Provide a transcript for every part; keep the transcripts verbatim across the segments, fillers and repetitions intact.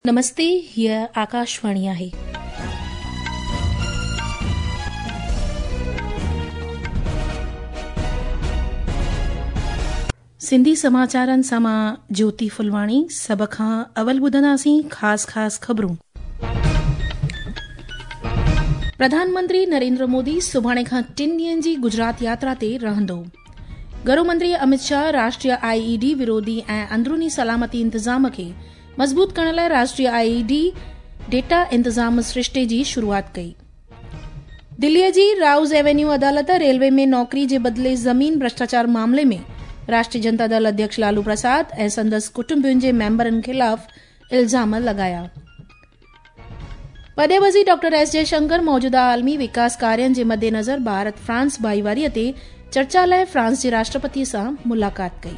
नमस्ते, हीअ आकाशवाणी आहे। सिंधी समाचारनि सां मां ज्योति फुलवाणी। सभ खां अवल ॿुधंदासीं ख़ासि ख़ासि ख़बरूं। प्रधानमंत्री नरेंद्र मोदी सुभाणे खां टिनि ॾींहनि जी गुजरात यात्रा ते रहंदो। गृहमंत्री अमित शाह राष्ट्रीय आईईडी विरोधी ऐं अंदरूनी सलामती इंतज़ाम खे मज़बूत करण लाइ राष्ट्रीय आईईडी डेटा इंतज़ाम सिरिश्ते जी शुरूआत कई। दिल्लीअ जी राउज़ एवेन्यू अदालत रेलवे में नौकरी जे बदिले ज़मीन भ्रष्टाचार मामले में राष्ट्रीय जनता दल अध्यक्ष लालू प्रसाद ऐं संदसि कुटुंबियुनि जे मेंबरनि ख़िलाफ़ इल्ज़ाम लगाया। परॾे वज़ीर डॉक्टर एस जयशंकर मौजूदा आलमी विकास कार्यनि जे मद्देनज़र भारत फ्रांस भाईवारीअ ते चर्चा लाइ फ्रांस जे राष्ट्रपति सां मुलाक़ात कई।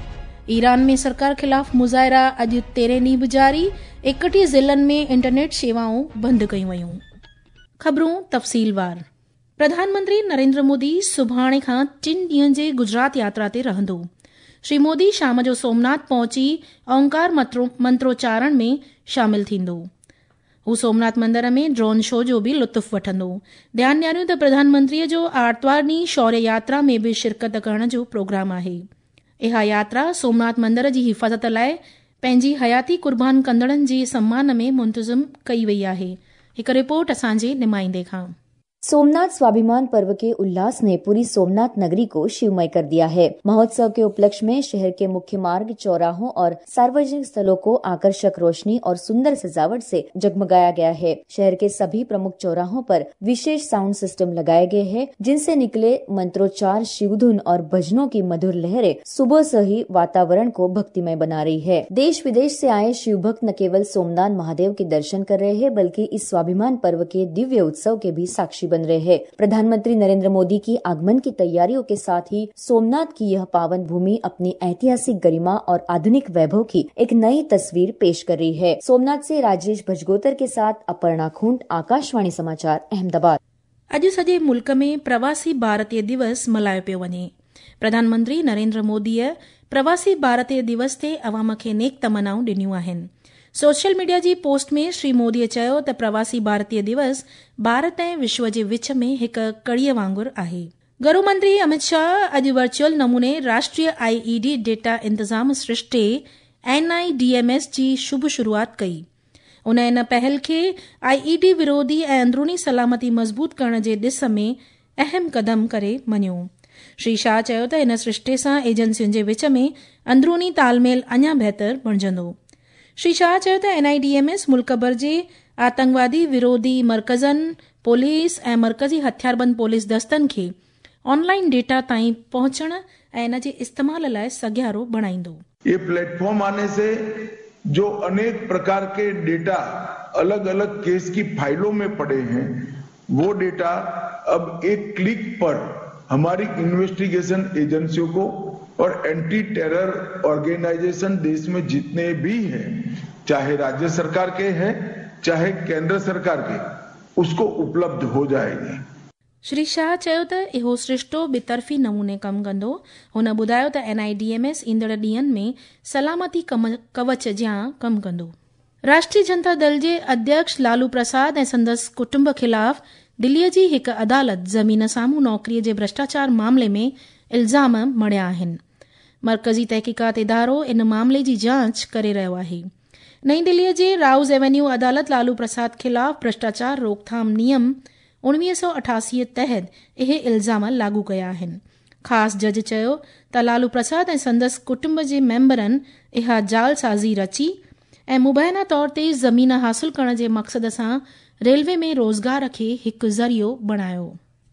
ईरान में सरकार ख़िलाफ़ मुज़ाहिरा अॼु तेरहें ॾींहुं बि जारी। एकटीह ज़िलनि में इंटरनेट शेवाऊं बंदि कयूं वयूं। ख़बरूं तफ़सीलवार। प्रधानमंत्री नरेंद्र मोदी सुभाणे खां टिनि ॾींहनि जे गुजरात यात्रा ते रहंदो। श्री मोदी शाम जो सोमनाथ पहुची ओंकार मंत्रोच्चारण में शामिल थींदो। हू सोमनाथ मंदर में ड्रोन शो जो भी लुत्फ़ वठंदो। ध्यान ॾियारियूं त प्रधानमंत्रीअ जो आर्तवार ॾींहुं शौर्य यात्रा में भी शिरकत करण जो प्रोग्राम आहे। इहा यात्रा सोमनाथ मंदर जी हिफ़ाज़त लाइ पंहिंजी हयाती कुर्बान कंदड़नि जे सम्मान में मुंतज़िम कई वई आहे। हिकु रिपोर्ट असांजे नुमाइंदे खां। सोमनाथ स्वाभिमान पर्व के उल्लास ने पूरी सोमनाथ नगरी को शिवमय कर दिया है। महोत्सव के उपलक्ष्य में शहर के मुख्य मार्ग, चौराहों और सार्वजनिक स्थलों को आकर्षक रोशनी और सुंदर सजावट से जगमगाया गया है। शहर के सभी प्रमुख चौराहों पर विशेष साउंड सिस्टम लगाए गए हैं, जिनसे निकले मंत्रोच्चार, शिवधुन और भजनों की मधुर लहरें सुबह से ही वातावरण को भक्तिमय बना रही है। देश विदेश से आए शिव भक्त न केवल सोमनाथ महादेव के दर्शन कर रहे हैं, बल्कि इस स्वाभिमान पर्व के दिव्य उत्सव के भी साक्षी बन रहे हैं। प्रधानमंत्री नरेंद्र मोदी की आगमन की तैयारियों के साथ ही सोमनाथ की यह पावन भूमि अपनी ऐतिहासिक गरिमा और आधुनिक वैभव की एक नई तस्वीर पेश कर रही है। सोमनाथ से राजेश भजगोतर के साथ अपर्णा खूंट, आकाशवाणी समाचार, अहमदाबाद। अॼु सॼे मुल्क में प्रवासी भारतीय दिवस मल्हायो पियो वञे। प्रधानमंत्री नरेंद्र मोदीअ प्रवासी भारतीय दिवस ते अवाम खे नेक तमन्नाऊं ॾिनियूं आहिनि। सोशल मीडिया जी पोस्ट में श्री मोदीअ चयो त प्रवासी भारतीय दिवस भारत ऐं विश्व जे विच में हिकु कड़ीअ वांगुरु आहे। गृहमंत्री अमित शाह अॼु वर्चुअल नमूने राष्ट्रीय आईईडी डेटा इंतज़ाम सिरिश्ते N I D M S जी शुभ शुरूआत कई। उन इन पहल खे आईईडी विरोधी ऐं अंदरूनी सलामती मज़बूत करण जे ॾिस में अहम क़दम करे मञियो। श्री शाह चयो त इन सिरिश्ते सां एजेंसियुनि जे विच में अंदरूनी तालमेल अञा बहितर बणिजंदो। श्री शाह चयो त N I D M S मुल्क भर जे आतंकवादी विरोधी मर्कज़नि, पुलिस ऐं मर्कज़ी हथियारबंद पुलिस दस्तनि खे ऑनलाइन डेटा ताईं पहुचण ऐं इन जे इस्तेमाल लाइ सगियारो बणाईंदो। ये प्लेटफॉर्म आने से जो अनेक प्रकार के डेटा अलग अलग केस की फाइलों में पड़े हैं, वो डेटा अब एक क्लिक पर हमारी इन्वेस्टिगेशन एजेंसियों को और एंटी टेरर ऑर्गेनाइजेशन देश में जितने भी हैं, चाहे राज्य सरकार के हैं चाहे केंद्र सरकार के, उसको उपलब्ध हो जाएगी। श्री शाह चयो त इहो सिरिश्तो बितरफ़ी नमूने कमु कंदो। हुन ॿुधायो त N I D M S ईंदड़ ॾींहनि में सलामती कवच जियां कमु कंदो। राष्ट्रीय जनता दल जे अध्यक्ष लालू प्रसाद ऐं संदसि कुटुंब ख़िलाफ़ दिल्लीअ जी हिकु अदालत ज़मीन साम्हूं नौकरीअ जे भ्रष्टाचार मामले में इल्ज़ाम मणिया आहिनि। मरकज़ी तहक़ीक़ात इदारो इन मामले जी जांच करे रहियो आहे। नईं दिल्लीअ जे राउज़ एवेन्यू अदालत लालू प्रसाद ख़िलाफ़ भ्रष्टाचार रोकथाम नियम उणिवीह सौ अठासी तहत इहे इल्ज़ाम लागू कया आहिनि। ख़ासि जज चयो त लालू प्रसाद ऐं संदसि कुटुंब जे मेंबरनि इहा जालसाज़ी रची ऐं मुबैना तौर ते ज़मीन हासिल करण जे मक़सद सां रेलवे में रोज़गार खे हिकु ज़रियो बणायो।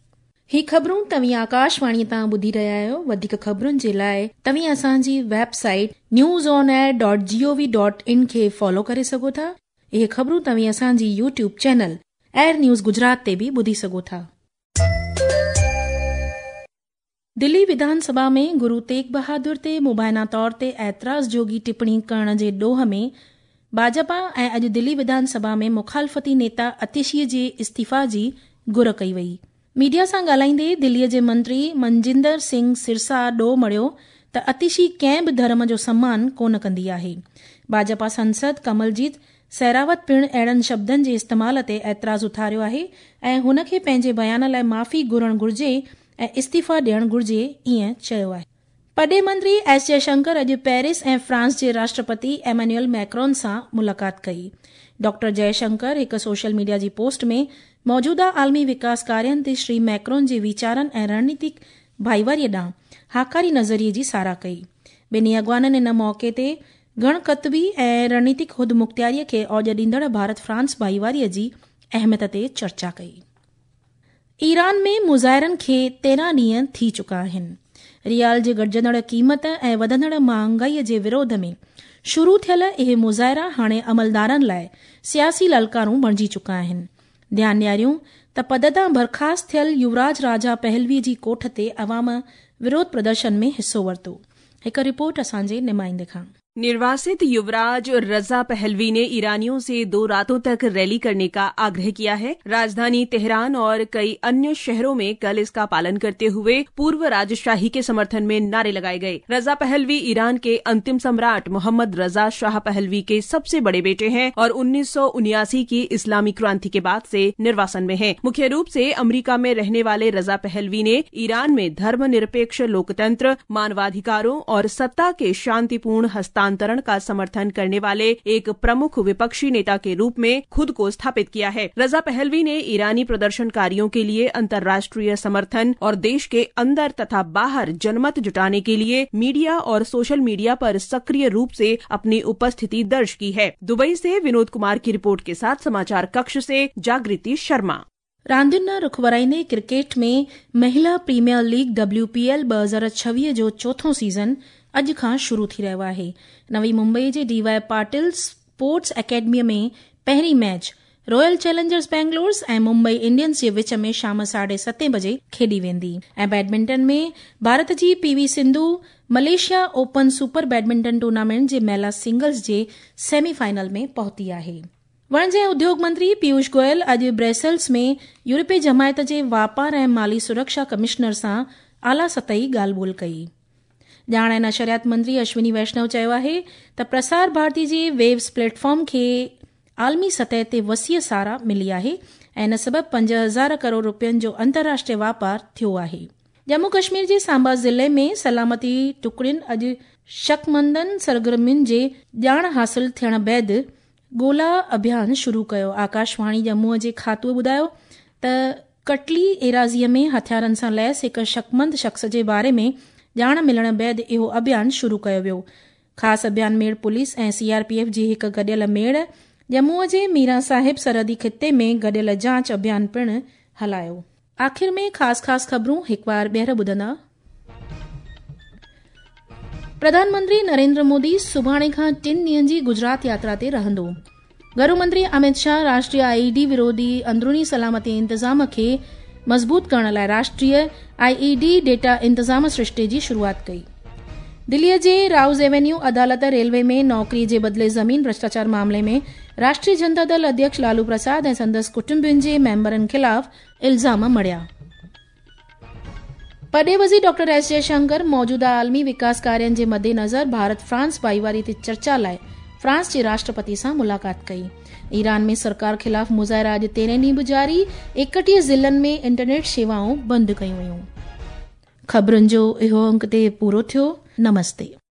ही ख़बरूं तव्हीं आकाशवाणीअ तां ॿुधी रहिया आहियो। वधीक ख़बरुनि जे लाइ तव्हीं असांजी website news on air dot G O V dot follow करे सघो था। इहे ख़बरूं तव्हीं असांजी YouTube channel air news Gujarat ते बि ॿुधी सघो था। दिल्ली विधानसभा में गुरु तेग बहादुर ते मुबैना तौर ते ऐतराज़ जोगी टिप्पणी करण जे ॾोह में भाजपा ऐं अॼु दिल्ली विधानसभा में मुखालफ़ती नेता अतिशीअ जे इस्तीफ़ा जी घुर कई वई। मीडिया सां ॻाल्हाईंदे दिल्लीअ जे मंत्री मनजिंदर सिंह सिरसा ॾोह मड़ियो त अतिशी कंहिं बि धर्म जो सम्मान कोन कंदी आहे। भाजपा सांसद कमलजीत सहरावत पिणु अहिड़नि शब्दनि जे इस्तेमाल ते एतिराज़ उथारियो आहे ऐं हुन खे पंहिंजे बयान लाइ माफ़ी घुरणु घुर्जे ऐं इस्तीफ़ा ॾियणु घुर्जे, ईअं चयो आहे। पॾे मंत्री एस जयशंकर अॼु पेरिस ऐं फ्रांस जे राष्ट्रपति एमेन्युअल मैक्रोन सां मुलाक़ात कई। डॉक्टर जयशंकर हिकु सोशल मीडिया जी पोस्ट में मौजूदा आलमी विकास कार्यनि ते श्री मैक्रोन जे वीचारनि ऐं रणनीतिक भाईवारीअ ॾांहुं हाकारी नज़रिये जी साराह कई। ॿिन्ही अॻवाननि इन मौक़े ते गणकतबी ऐं रणनीतिक खुदमुख्तियारीअ खे औज ॾींदड़ भारत फ्रांस भाईवारीअ जी अहमियत ते चर्चा कई। ईरान में मुज़ाहिरनि खे तेरहं ॾींहं थी चुका आहिनि। रियाल जे घटिजंदड़ क़ीमत ऐं वधंदड़ महांगाईअ जे विरोध में शुरू थियल इहे मुज़ाहिरा हाणे अमलदारनि लाइ सियासी ललकारूं बणिजी चुका आहिनि। ध्यानु ॾियारियूं त पद तां बर्खास्त थियल युवराज राजा पहलवी जी कोठ ते अवाम विरोध प्रदर्शन में हिस्सो वरितो। हिकु रिपोर्ट असांजे नुमाइंदे खां। निर्वासित युवराज रजा पहलवी ने ईरानियों से दो रातों तक रैली करने का आग्रह किया है। राजधानी तेहरान और कई अन्य शहरों में कल इसका पालन करते हुए पूर्व राजशाही के समर्थन में नारे लगाए गए। रजा पहलवी ईरान के अंतिम सम्राट मोहम्मद रजा शाह पहलवी के सबसे बड़े बेटे हैं और उन्नीस सौ उन्यासी की इस्लामी क्रांति के बाद से निर्वासन में हैं। मुख्य रूप से अमेरिका में रहने वाले रजा पहलवी ने ईरान में धर्मनिरपेक्ष लोकतंत्र, मानवाधिकारों और सत्ता के शांतिपूर्ण हस्तांतरण अंतरण का समर्थन करने वाले एक प्रमुख विपक्षी नेता के रूप में खुद को स्थापित किया है। रजा पहलवी ने ईरानी प्रदर्शनकारियों के लिए अंतर्राष्ट्रीय समर्थन और देश के अंदर तथा बाहर जनमत जुटाने के लिए मीडिया और सोशल मीडिया पर सक्रिय रूप से अपनी उपस्थिति दर्ज की है। दुबई से विनोद कुमार की रिपोर्ट के साथ समाचार कक्ष से जागृति शर्मा। रांदियुनि रुख वराईंदे क्रिकेट में महिला premier league W P L ॿ हज़ार छवीह जो चोथों सीज़न अॼु खां शुरू थी रहियो आहे। नवी मुंबई जे डी वाई पाटिल स्पोर्ट्स अकेडमीअ में पहिरीं मैच रॉयल चैलेंजर्स बैंगलोर ऐं मुंबई इंडियंस जे विच में शाम साढे सतें बजे खेॾी वेंदी। ऐं बैडमिंटन में भारत जी PV Sindhu Malaysia open super badminton tournament जे महिला सिंगल्स जे सेमीफाइनल में पहुती आहे। वाणिज्य ऐं उद्योग मंत्री पीयूष गोयल अॼु ब्रसेल्स में यूरोपीय जमायत जे वापार ऐं माली सुरक्षा कमिश्नर सां आला सतही ॻाल्हि ॿोल कई। ॼाण ऐं नशरियात मंत्री अश्विनी वैष्णव चयो आहे त प्रसार भारती जे वेव्स प्लेटफॉर्म खे आलमी सतह ते वसीअ सारा मिली आहे ऐं इन सबबि पंज हज़ार करोड़ रुपयनि जो अंतर्राष्ट्रीय वापार थियो आहे। जम्मू कश्मीर जे सांबा ज़िले में सलामती टुकड़ियुनि अॼु शकमंदनि सरगर्मियुनि जे ॼाण हासिल थियण बैदि ॻोल्हा अभियान शुरू कयो। आकाशवाणी जम्मू जे खातूअ ॿुधायो त कटली एराज़ीअ में हथियारनि सां लैस हिकु शकमंद शख़्स जे बारे में ॼाण मिलण बैदि इहो अभियान शुरू कयो वियो। ख़ासि अभियान मेड़ पुलिस ऐं सीआरपीएफ जी हिकु गॾियल मेड़ जम्मूअ जे मीरा साहिब सरहदी खिते में गॾियल जांच अभियान पिणु हलायो। आख़िर में ख़ासि ख़ासि ख़बरूं हिकु बार ॿीहर ॿुधंदा। प्रधानमंत्री नरेंद्र मोदी सुभाणे खां टिन ॾींहनि जी गुजरात यात्रा ते रहंदो। गृह मंत्री अमित शाह राष्ट्रीय आईईडी विरोधी अंदरूनी सलामती इंतज़ाम खे मज़बूत करण लाइ राष्ट्रीय आईईडी डेटा इंतज़ाम सिरिश्ते जी शुरूआत कई। दिल्लीअ जे राउज़ एवेन्यू अदालत रेलवे में नौकरी जे बदिले ज़मीन भ्रष्टाचार मामले में राष्ट्रीय जनता दल अध्यक्ष लालू प्रसाद ऐं संदसि कुटुंबियुनि जे मेंबरनि ख़िलाफ़ इल्ज़ाम मड़िया। पॾे वज़ीर डॉक्टर एस जयशंकर मौजूदा आलमी विकास कार्यनि जे मद्देनज़र भारत फ्रांस भाईवारी ते चर्चा लाइ फ्रांस जे राष्ट्रपति सां मुलाक़ात कई। ईरान में सरकार ख़िलाफ़ मुज़ाहिरा अॼु तेरहें ॾींहुं बि जारी। एकटीह ज़िलनि में इंटरनेट शेवाऊं बंदि कयूं वयूं। ख़बरुनि जो इहो अंक ते पूरो थियो। नमस्ते।